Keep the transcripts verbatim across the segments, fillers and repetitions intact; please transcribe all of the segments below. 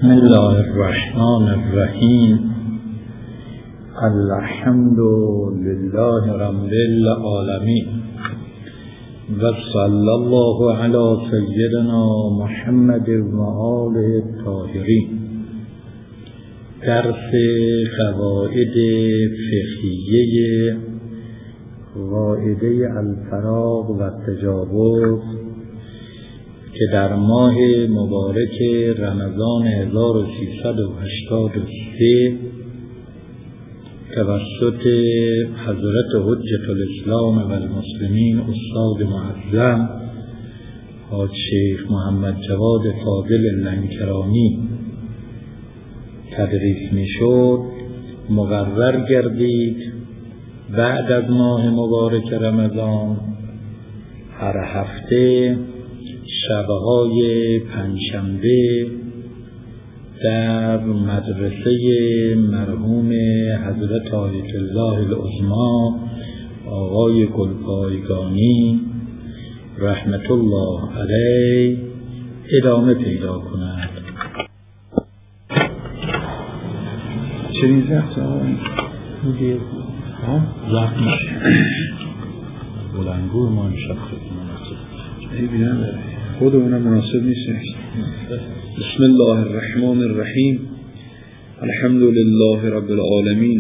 بسم الله الرحمن الرحیم. الحمد لله رب العالمین و صلی الله علی سیدنا محمد و آله الطاهرین. درس قواعد فقهیه قاعده الفراغ و تجاوز که در ماه مبارک رمضان هزار و سیصد و هشتاد و سه توسط حضرت حجة الاسلام و المسلمین استاد معظم حاج شیخ محمد جواد فاضل لنکرانی تدریس می شد، مقرر گردید بعد از ماه مبارک رمضان هر هفته شبهای پنجشنبه در مدرسه مرحوم حضرت آیت الله العظمی آقای گلپایگانی رحمت الله علیه ادامه پیدا کند. چنین زخت آقای میگه زخت میشه بلنگو ما نشد مناسب ای بیدن داره خود اونم مناسب نیست. بسم الله الرحمن الرحیم. الحمد لله رب العالمین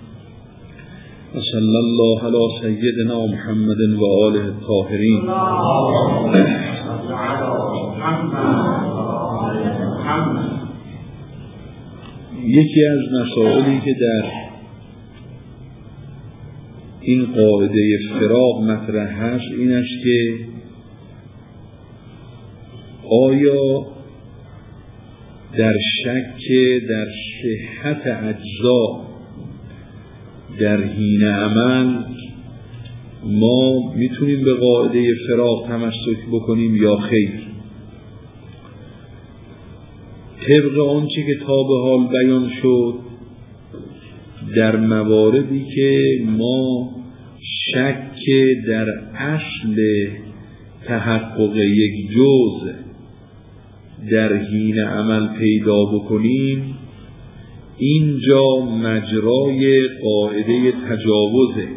و صلی الله علی سیدنا محمد و آله الطاهرین. یکی از مسائلی که در این قاعده فراغ مطرح هست این است که آیا در شک در صحت اجزا در حین عمل ما میتونیم به قاعده فراغ تمسک بکنیم یا خیر؟ طبق آنچه که تا به حال بیان شد در مواردی که ما شک در اصل تحقق یک جزء در حین عمل پیدا بکنیم اینجا مجرای قاعده تجاوزه.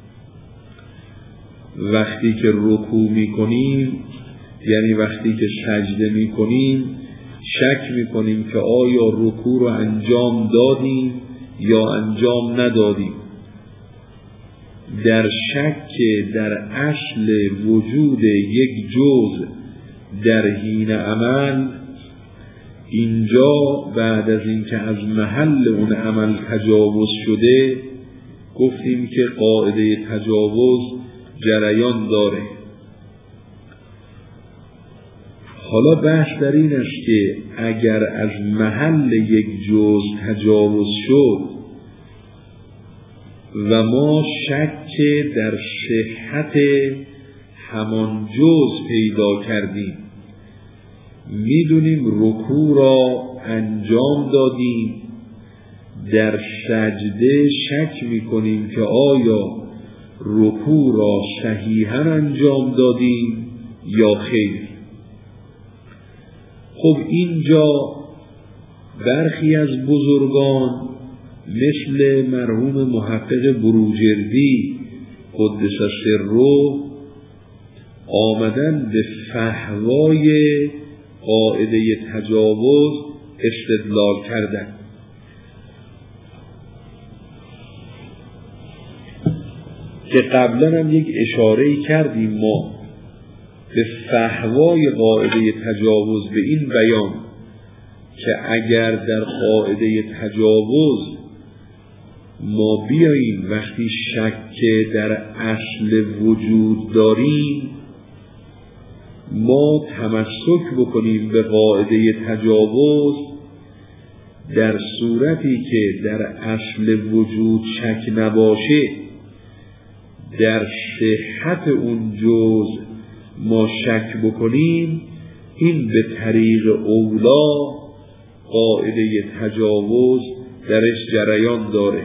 وقتی که رکوع میکنیم یعنی وقتی که سجده میکنیم شک میکنیم که آیا رکوع رو انجام دادیم یا انجام ندادیم. در شک در اصل وجود یک جزء در حین عمل اینجا بعد از اینکه از محل اون عمل تجاوز شده گفتیم که قاعده تجاوز جریان داره. حالا بحث در این است که اگر از محل یک جزء تجاوز شد و ما شک در صحت همان جزء پیدا کردیم، میدونیم رکوع را انجام دادیم، در سجده شک میکنیم که آیا رکوع را صحیحاً انجام دادیم یا خیر. خب اینجا برخی از بزرگان مثل مرحوم محقق بروجردی قدس سره آمدن به فحوای قاعده تجاوز استدلال کردن. که قبلا هم یک اشاره کردیم ما به فحوای قاعده تجاوز به این بیان که اگر در قاعده تجاوز ما بیاییم وقتی شک در اصل وجود داریم ما تمسک بکنیم به قاعده تجاوز در صورتی که در اصل وجود شک نباشه در صحت اون جزء ما شک بکنیم این به طریق اولا قاعده تجاوز درش جریان داره.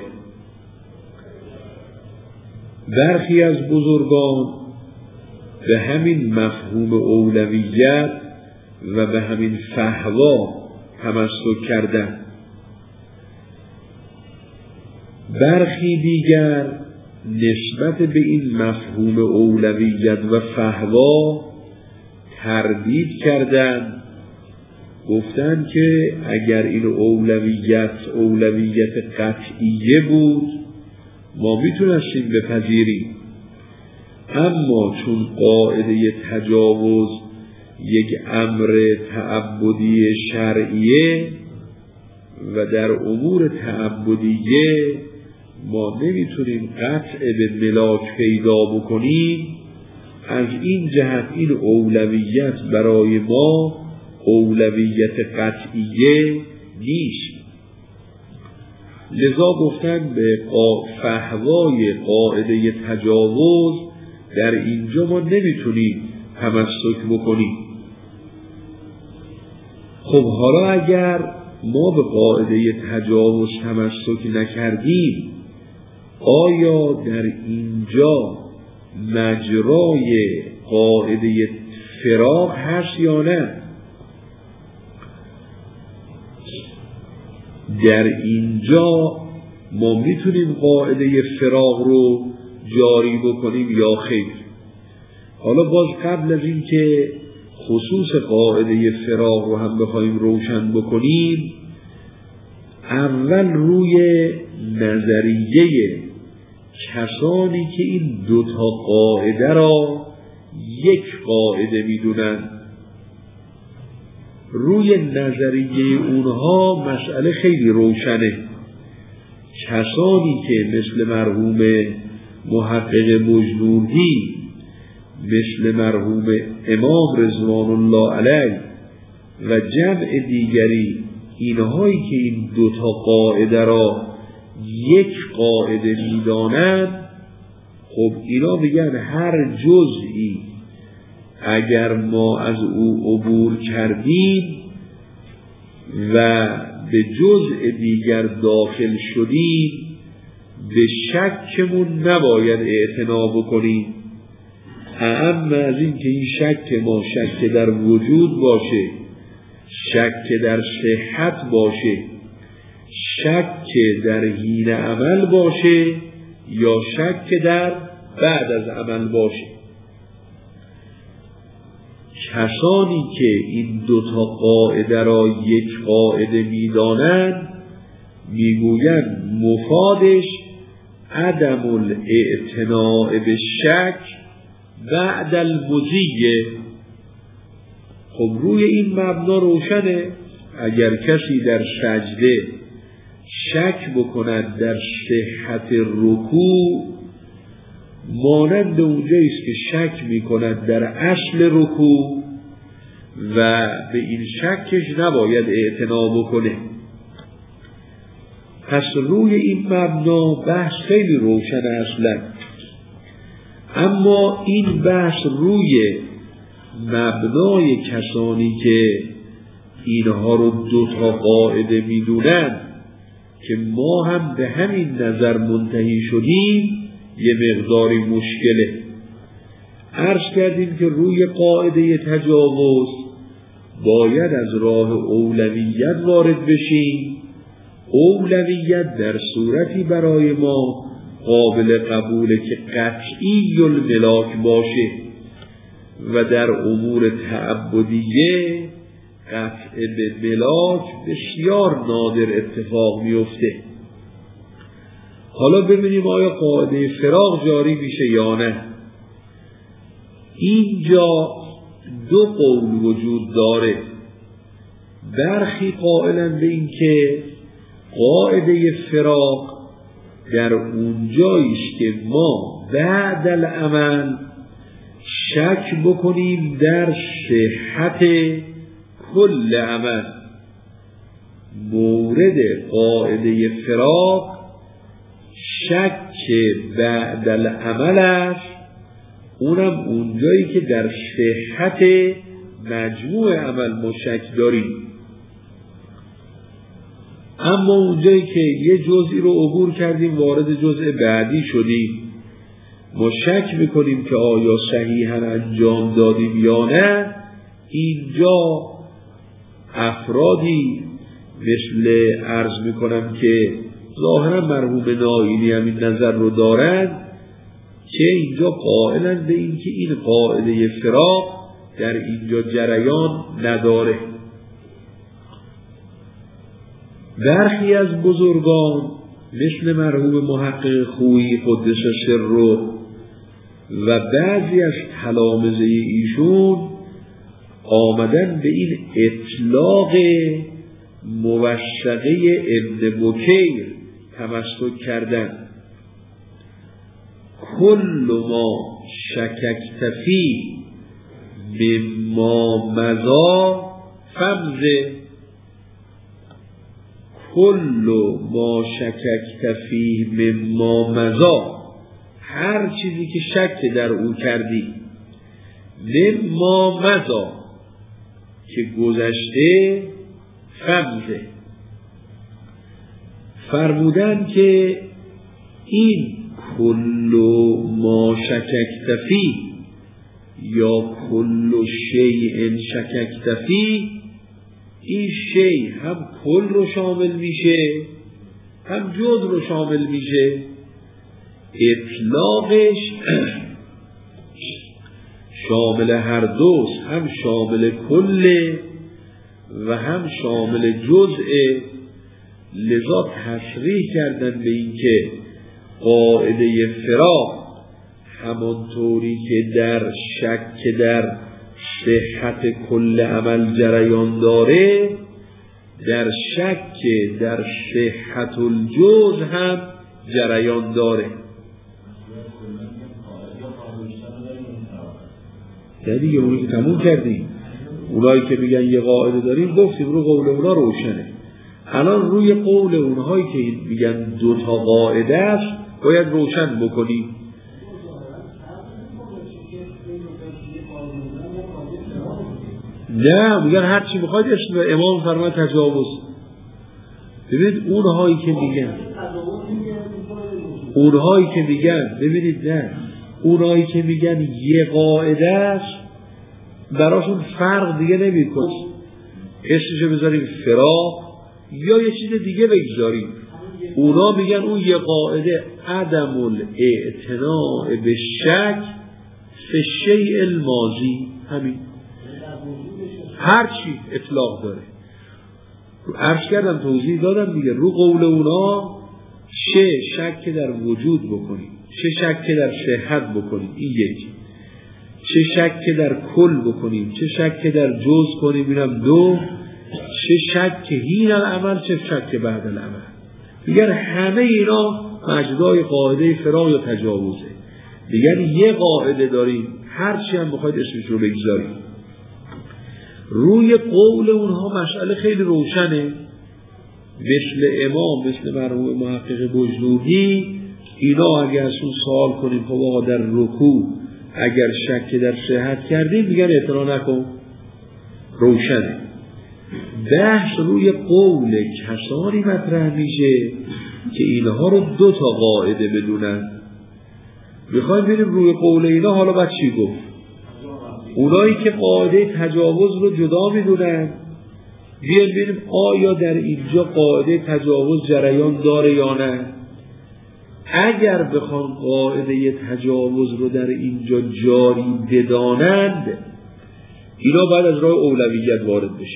برخی از بزرگان به همین مفهوم اولویت و به همین فحوا تمسک کردن. برخی دیگر نسبت به این مفهوم اولویت و فهوا تردید کردند، گفتند که اگر این اولویت اولویت قطعیه بود ما میتونستیم بپذیریم، اما چون قاعده تجاوز یک امر تعبدی شرعیه و در امور تعبدیه ما نمیتونیم قطع به ملاک پیدا بکنیم، از این جهت این اولویت برای ما اولویت قطعیه نیست. لذا گفتن به فهوای قاعده تجاوز در اینجا ما نمیتونیم تمسک بکنیم. خب حالا اگر ما به قاعده تجاوز تمسک نکردیم، آیا در اینجا مجرای قاعده فراق هست یا نه؟ در اینجا ما میتونیم قاعده فراق رو جاری بکنیم یا خیر؟ حالا باز قبل از این که خصوص قاعده فراق رو هم بخوایم روشن بکنیم، اول روی نظریه کسانی که این دوتا قاعده را یک قاعده میدونن، روی نظریه اونها مسئله خیلی روشنه. کسانی که مثل مرحوم محقق بجنوردی، مثل مرحوم امام رضوان الله علیه و جمع دیگری، اینهایی که این دوتا قاعده را یک قاعده میدانند، خب اینا بگن هر جزئی اگر ما از او عبور کردیم و به جزء دیگر داخل شدیم، به شکمون نباید اعتنا بکنیم، اهم از این که این شک ما شک در وجود باشه، شک در صحت باشه، شک در حین عمل باشه یا شک در بعد از عمل باشه. کسانی که این دوتا قاعده را یک قاعده میدانند میگویند مفادش عدم الاعتناء به شک بعد المضی. خب روی این مبنا روشنه اگر کسی در سجده شک بکند در صحت رکوع، مانند اونجاییست که شک میکند در اصل رکوع و به این شکش نباید اعتنا بکنه. پس روی این مبنا بحث خیلی روشن اصلا. اما این بحث روی مبنای کسانی که اینها رو دو تا قاعده میدونن که ما هم به همین نظر منتهی شدیم یه مقداری مشکله. عرض کردیم که روی قاعده تجاوز باید از راه اولویت وارد بشیم. اولویت در صورتی برای ما قابل قبوله که قطعی الملاک باشه و در امور تعبدیه قطع به ملاک بسیار نادر اتفاق میفته. حالا ببینیم آیا قاعده فراق جاری میشه یا نه. اینجا دو قول وجود داره. برخی قائلن به این که قاعده فراق در اونجاییست که ما بعد العمل شک بکنیم در صحت کل عمل. مورد قاعده فراق شک بعد العمل است، اونم اونجایی که در صحت مجموع عمل ما شک داریم. اما اونجایی که یه جزئی رو عبور کردیم وارد جزء بعدی شدیم، ما شک میکنیم که آیا صحیحاً انجام دادیم یا نه. اینجا افرادی مثل عرض میکنم که ظاهرا مرحوم نائینی هم این نظر رو دارند که اینجا قائلند به این که این قاعده فراق در اینجا جریان نداره. برخی از بزرگان مثل مرحوم محقق خویی قدس سره و بعضی از تلامذه ایشون آمدن به این اطلاق موثقه ابن بکیر تمسک کردن. کل ما شککت فی مما مضی فمزه، کل ما شککت فی مما مضی، هر چیزی که شک در او کردی، مما مضی که گذشته، فمزه. فرمودن که این کل ما شککت فی یا کل شیء شککت فی، این شیء هم کل رو شامل میشه هم جز رو شامل میشه. اطلاقش شامل هر دوست، هم شامل کل و هم شامل جزء. لذا تصریح کردن به این که قاعده فراق همانطوری که در شک در صحت کل عمل جریان داره، در شک در صحت الجز هم جریان داره. یعنی یه اونی که تموم کردیم، اونایی که میگن یه قاعده داریم گفتیم رو قول اونا روشنه. الان روی قول اونهایی که میگن دو تا قاعده است باید روشن بکنیم. نه میگن هر چی بخواید اسم امام فرماید تجاوز. ببینید اونهایی که میگن اونهایی که میگن ببینید نه اونهایی که میگن یه قاعده است براشون فرق دیگه نمیکنه، اسمشو بذاریم فراق یا یه چیز دیگه بگذاریم. اونا میگن اون یه قاعده عدم الاعتناء به شک فی الشیء الماضی، همین هر چی اطلاق داره. عرض کردم توضیح دادم دیگه. رو قول اونا چه شک در وجود بکنیم، چه شک در صحت بکنیم، این یکی. چه شک در کل بکنیم، چه شک در جز کنیم، اینم دو. چه شک هین العمل، چه شک بعد العمل. میگن همه اینا مجدای قاعده فراق یا تجاوزه. میگن یه قاعده داریم هرچی هم بخواید اسمش رو بگذاریم. روی قول اونها مسئله خیلی روشنه. مثل امام، مثل مرحوم محقق بجنودی، اینا اگر از اون سوال کنیم خب آقا در رکوع اگر شک در صحت کردیم، میگن اعتنا نکن، روشنه. بحث روی قول کسانی مطرح میشه که اینها رو دو تا قاعده بدونن. میخوایم ببینیم روی قول اینا حالا بعد چی گفت. اونایی که قاعده تجاوز رو جدا میدونن، بیان ببینیم آیا در اینجا قاعده تجاوز جریان داره یا نه. اگر بخوان قاعده تجاوز رو در اینجا جاری بدانند، اینا بعد از راه اولویت وارد بشه.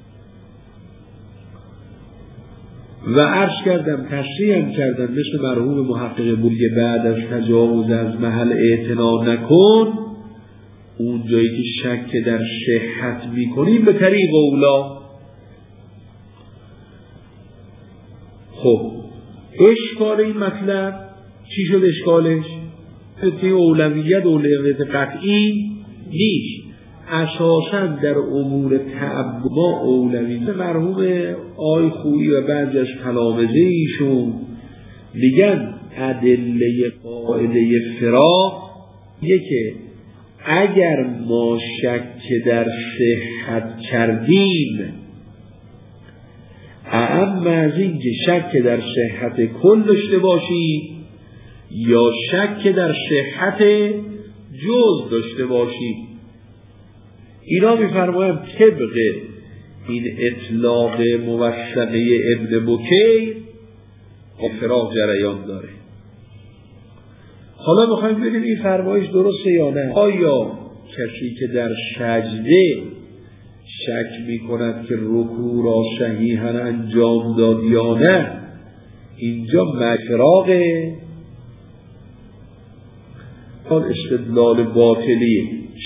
و عرض کردم تصریح هم کردم مثل مرحوم محقق بولی بعد از تجاوز از محل اعتنا نکن، اون جایی که شک در صحت میکنیم به طریق اولا. خب اشکال این مطلب چی شد؟ اشکالش که اولویت اولویت قطعی نیست. اساساً در امور تعبد اولویت مرحوم آی خویی و بعضی از تلامذه ایشون میگن ادله قاعده فراق یکی اگر ما شک در صحت کردیم، اما از این که شک در صحت کل داشته باشیم یا شک در صحت جز داشته باشیم، اینا میفرمایم طبق این اطلاق موثقه ابن بکیر با فراق جریان داره. حالا میخوایم ببینیم این فرمایش درسته یا نه. آیا کسی که در سجده شک میکند که رکوع را صحیحاً انجام داد یا نه، اینجا مفراقه حال استدلال باطلیه.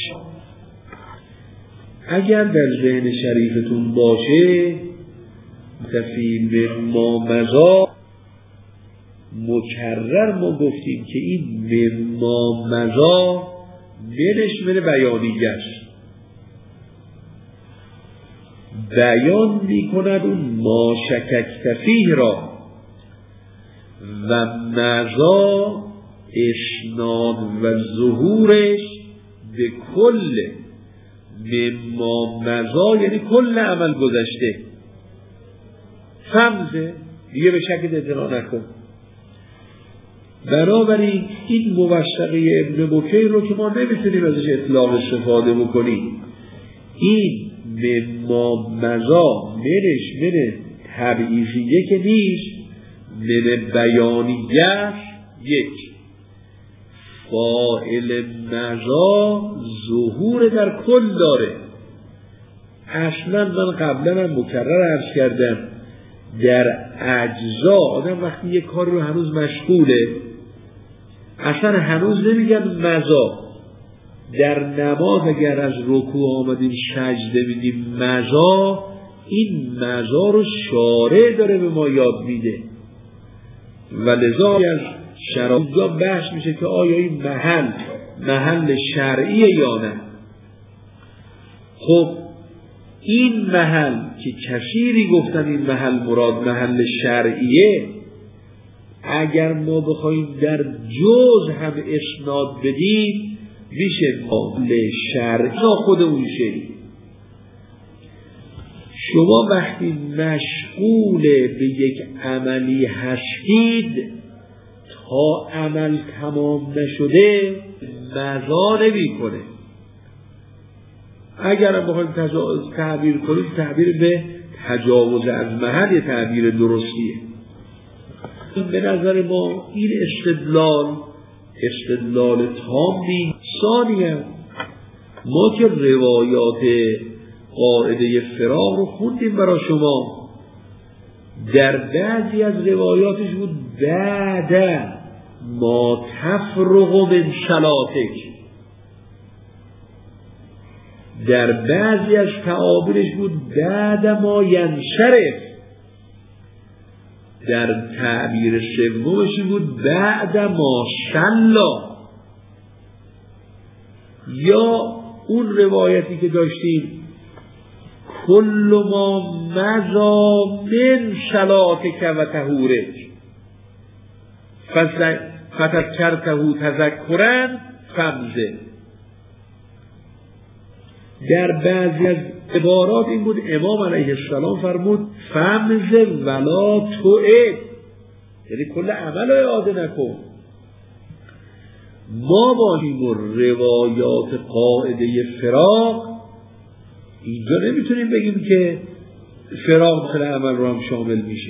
اگر در ذهن شریفتون باشه تفیم ما مزا مکرر ما گفتیم که این مما مزا منش من بیانیه است، بیان میکند اون ما شککت فیه را و مزا اسناد و ظهورش به کل مما مزا یعنی کل عمل گذشته. فهمزه دیگه به شکل اطلاع نکن. بنابراین این موثقه ابن بکیر رو که ما نمیتونیم ازش اطلاق استفاده بکنیم، این مما مزا منش من تبعیضیه که نیست، من بیانیه یک. فاعل مزا ظهور در کل داره. اصلا من قبلا هم مکرر عرض کردم در اجزا آدم وقتی یک کار رو هنوز مشغوله اصلا هنوز نمیگن مزا. در نماز اگر از رکوع آمدیم سجده میدیم مزا، این مزا رو شارع داره به ما یاد میده و لذا از شرایطا بحث میشه که آیا این محل محل شرعیه یا نه. خب این محل که کثیری گفتن این محل مراد محل شرعیه، اگر ما بخوایم در جز هم اسناد بدیم میشه محل شرعی خود اون شیء. شما وقتی مشغول به یک عملی هستید تا عمل تمام نشده مزا نمی کنه. اگر بخوایم تعبیر کنیم تعبیر به تجاوز از محل یه تعبیر درستیه. به نظر ما این استدلال استدلال تامی. ثانیاً ما که روایات قاعده فراق رو خوندیم برای شما، در بعضی از روایاتش بود بعد ما تفرغ من صلاتک، در بعضی از تعابیرش بود بعد ما ینشرف، در تعبیر سومش بود بعد ما صلا. یا اون روایتی که داشتیم کل ما مزا من صلاتک و طهورک فتذکرته تذکرا فمزه. در بعضی از عبارات این بود امام علیه السلام فرمود فمزه ولا توعد، یعنی کل عمل رو اعاده نکن. ما با این روایات قاعده فراق اینجا نمیتونیم بگیم که فراق داخل عمل رو هم شامل میشه.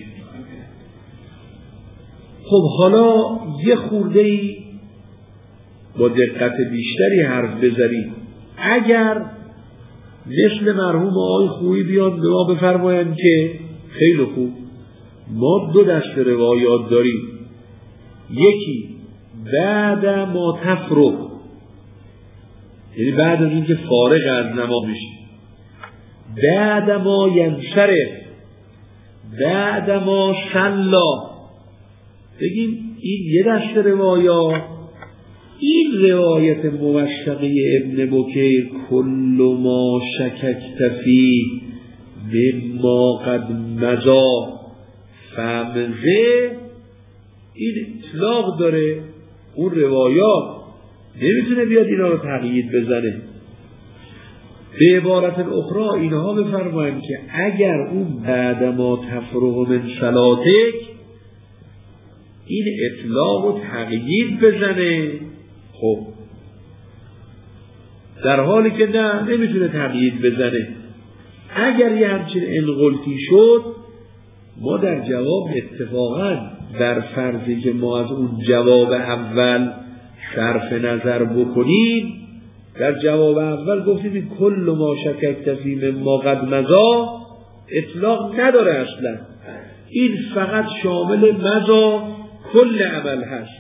خب حالا یه خورده‌ای با دقت بیشتری حرف بزنیم. اگر مثل مرحوم آقای خویی بیان به ما بفرمایند که خیلی خوب ما دو دسته روایات داریم، یکی بعد ما تفرغ یعنی بعد از اینکه فارغ از نماز میشه، بعد ما ینشرف، بعد ما صلا. بگیم این یه دسته روایات. این روایت موثقه ابن بکیر کل ما شککت فیه مما قد مضی فمزه، این اطلاق داره. اون روایات نمیتونه بیاد اینا رو تقیید بزنه. به عبارت اخرى اینها بفرماییم که اگر اون بعد ما تفرغ من صلاتک این اطلاق رو تقیید بزنه، خب در حالی که نه نمیتونه تقیید بزنه. اگر یه همچین انقلتی شد، ما در جواب اتفاقا بر فرضی که ما از اون جواب اول صرف نظر بکنیم، در جواب اول گفتیم کل ما شککت فی مما قد مضی اطلاق نداره اصلا، این فقط شامل مضی کل عمل هست.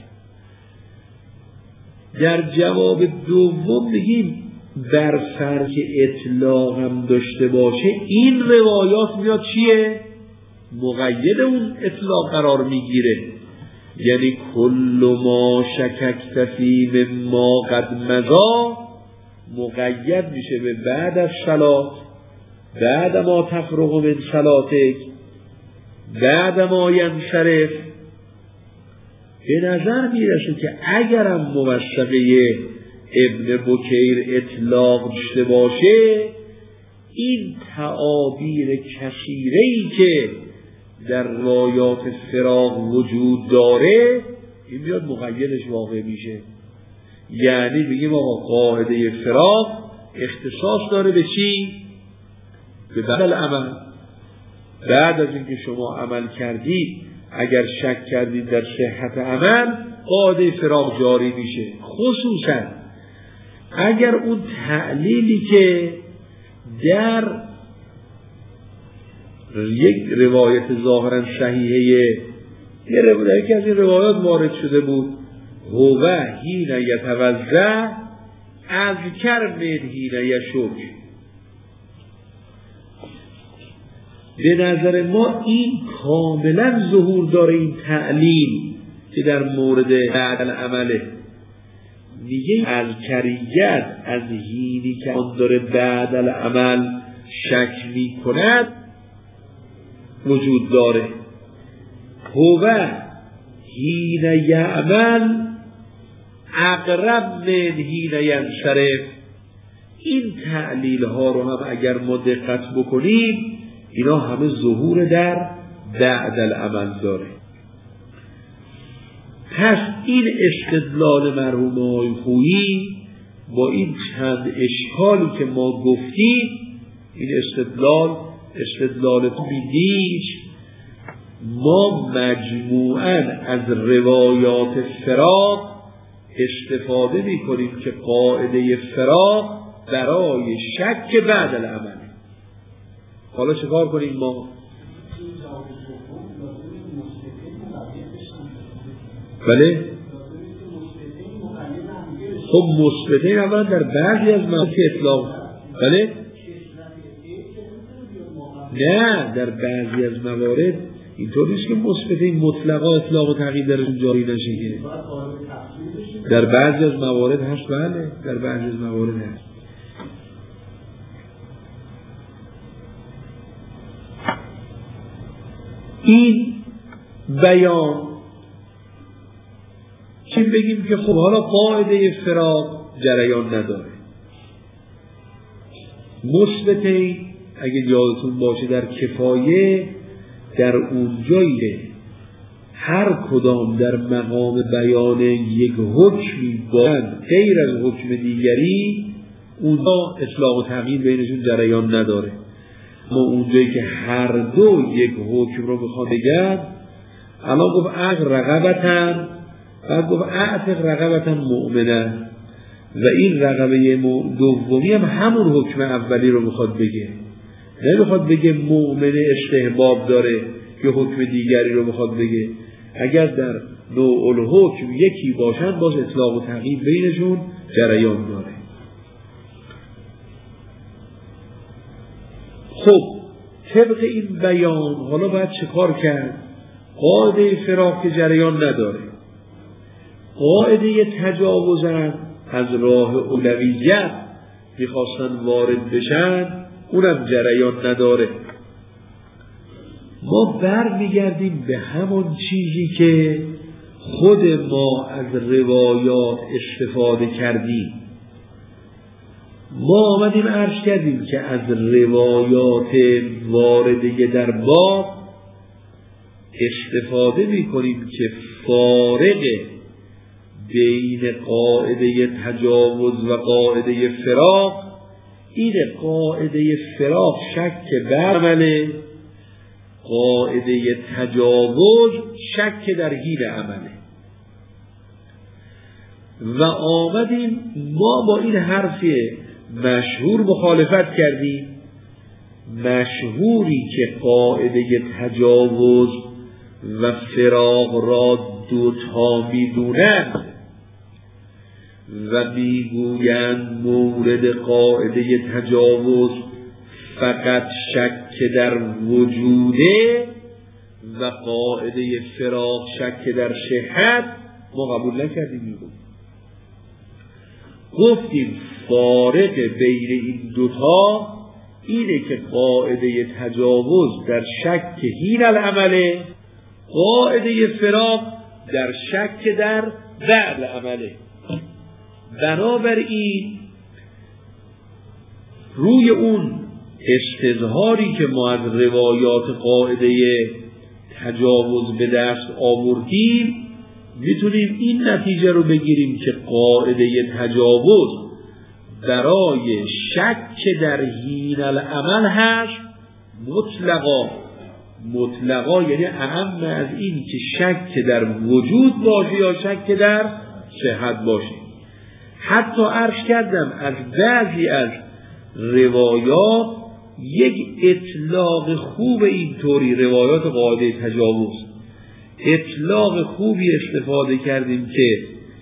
در جواب دوم میگیم بر فرض اطلاق هم داشته باشه، این روایات میاد چیه؟ مقید اون اطلاق قرار میگیره، یعنی کل ما شککت فی مما قد مضی مقید میشه به بعد از صلات، بعد ما تفرغ من صلاتک، بعد ما ینصرف. به نظر میرسه که اگرم موثقه ابن بکیر اطلاق داشته باشه، این تعابیر کثیره‌ای که در روایات فراق وجود داره این میاد مقیدش واقع میشه. یعنی بگیم آقا قاعده فراق اختصاص داره به چی؟ به بدل عمل. بعد از اینکه شما عمل کردید اگر شک کردید در صحت عمل، قاعده فراق جاری میشه. خصوصا اگر اون تعلیلی که در یک روایت ظاهرا صحیحه، یه روایت که از این روایات وارد شده بود، هو حین یتوضأ اذکر من حین یشک، به نظر ما این کاملا ظهور داره این تعلیل که در مورد بعد العمله میگه اذکریت از حینی که آن داره بعد العمل شک می کند وجود داره. هو حین یعمل اقرب من حین ینصرف. این تعلیل ها رو هم اگر ما دقت بکنیم اینا همه ظهور در بعد العمل داره. پس این استدلال مرحوم آقای خویی با این چند اشکالی که ما گفتیم، این استدلال استدلال بیدیش ما مجموعاً از روایات فراق استفاده می کنیم که قاعده فراق برای شک بعد العمل. حالا چه کار کنیم ما؟ بله؟ خب مثبتین اولا در بعضی از موارد اطلاق، بله؟ نه، در بعضی از موارد اینطور نیست که مثبتین مطلقا اطلاق و تغییر درشون جاری نشه که. در بعضی از موارد هست، بله، در بعضی از موارد هست. این بیان که بگیم که خب حالا قاعده فراق جریان نداره، مثبتین اگه یادتون باشه در کفایه در اونجایی هر کدام در مقام بیان یک حکمی باید غیر از حکم دیگری، اونها اطلاق و تغییر بینشون جریان نداره. اما اونجایی که هر دو یک حکم رو بخواد بگن، الان گفت اق رقبتن، بعد گفت اعتق رقبتن مؤمنه، و این رقبه دومی هم همون حکم اولی رو بخواد بگه، نمیخواد بگه مؤمنه استحباب داره که حکم دیگری رو بخواد بگه. اگر در نوع الحکم یکی باشن باز اطلاق و تغییر بینشون جریان داره. خب طبق این بیان حالا باید چه کار کرد؟ قاعده فراق که جریان نداره، قاعده تجاوزن از راه اولویت میخواستن وارد بشن، اونم جریان نداره. ما بر میگردیم به همون چیزی که خود ما از روایات استفاده کردیم. ما آمدیم عرض کردیم که از روایات وارده در باب استفاده میکنیم که فارق بین قاعده تجاوز و قاعده فراق این قاعده فراق شک بر عمله، قاعده تجاوز شک در حین عمله. و آمدیم ما با این حرف مشهور مخالفت کردیم، مشهوری که قاعده تجاوز و فراق را دوتا میدونند و میگویند مورد قاعده تجاوز فقط شک در وجوده و قاعده فراق شک در صحت، ما قبول نکردیم. میگویم گفتیم فارق بین این دوتا اینه که قاعده تجاوز در شک حین العمله، قاعده فراق در شک در بعد عمله. بنابراین روی اون استظهاری که ما از روایات قاعده تجاوز به دست آوردیم میتونیم این نتیجه رو بگیریم که قاعده تجاوز برای شک در حین العمل هست مطلقا. مطلقا یعنی اهم از این که شک در وجود باشه یا شک در صحت باشه. حتی عرض کردم از بعضی از روایات یک اطلاق خوب اینطوری، روایات قاعده تجاوز اطلاق خوبی استفاده کردیم که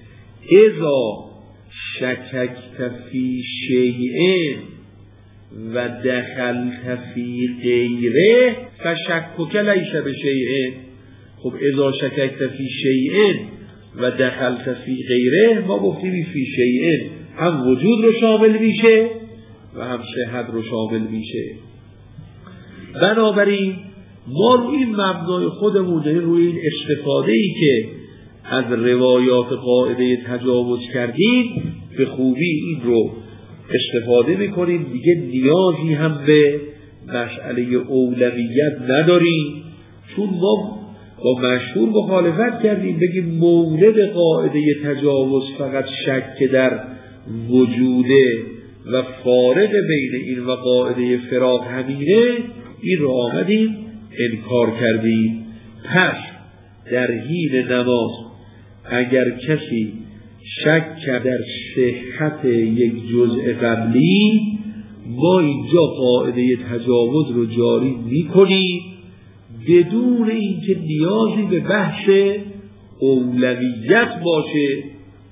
اذا شککت فی شیء و دخلت فی غیره فشکک لیس بشیء. خب اذا شککت فی شیء و دخلت فی غیره، ما گفتیم فی شیء هم وجود رو شامل میشه و هم صحت رو شامل میشه. بنابراین ما روی این مبنای خودمون، روی این استفاده‌ای که از روایات قاعده تجاوز کردیم به خوبی این رو استفاده میکنیم. دیگه نیازی هم به مسئله اولویت نداریم، چون ما با مشهور مخالفت کردیم بگیم مورد قاعده تجاوز فقط شک در وجوده و فارق بین این و قاعده فراق همینه. این رو آمدیم انکار کردیم. پس در حین نماز اگر کسی شک در صحت یک جزء قبلی، ما اینجا قاعده تجاوز رو جاری میکنیم بدون اینکه نیازی به بحث اولویت باشه،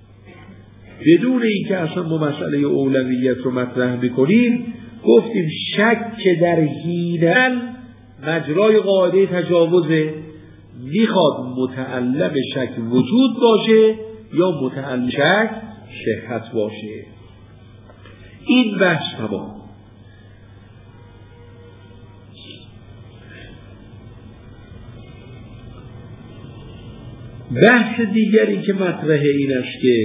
بدون اینکه اصلا ما مسئله اولویت رو مطرح میکنیم. گفتیم شک در حین مجرای قاعده تجاوزه، میخواد متعلق شک وجود باشه یا متعلق شک صحت باشه. این بحث تمام. بحث دیگری که مطرح این است که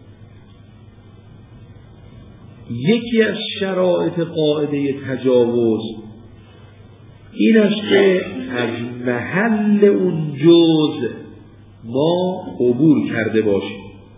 یکی از شرایط قاعده تجاوز این است که از محل اون جزء ما عبور کرده باشیم.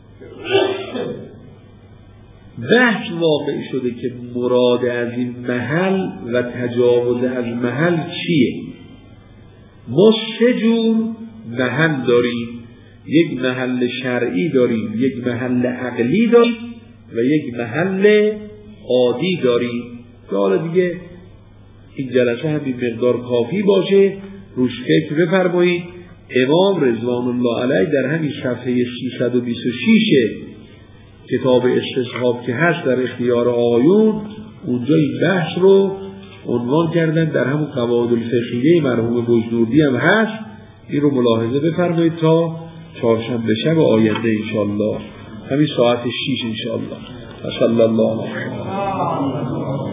بحث واقع شده که مراد از این محل و تجاوز از محل چیه؟ ما سه جور محل داریم. یک محل شرعی داریم، یک محل عقلی داریم و یک محل عادی داریم. که حالا دیگه این جلسه همین مقدار کافی باشه، روش فکر بفرمایید. امام رضوان الله علیه در همین صفحه سیصد و بیست و شش کتاب استصحاب که هست در اختیار آقایون، اونجا این بحث رو عنوان کردن، در همون قواعد الفقهیه مرحوم بجنوردی هم هست. این رو ملاحظه بفرمایید تا چهارشنبه شب آینده انشاءالله، همین ساعت شش انشاءالله. صلی الله علیه و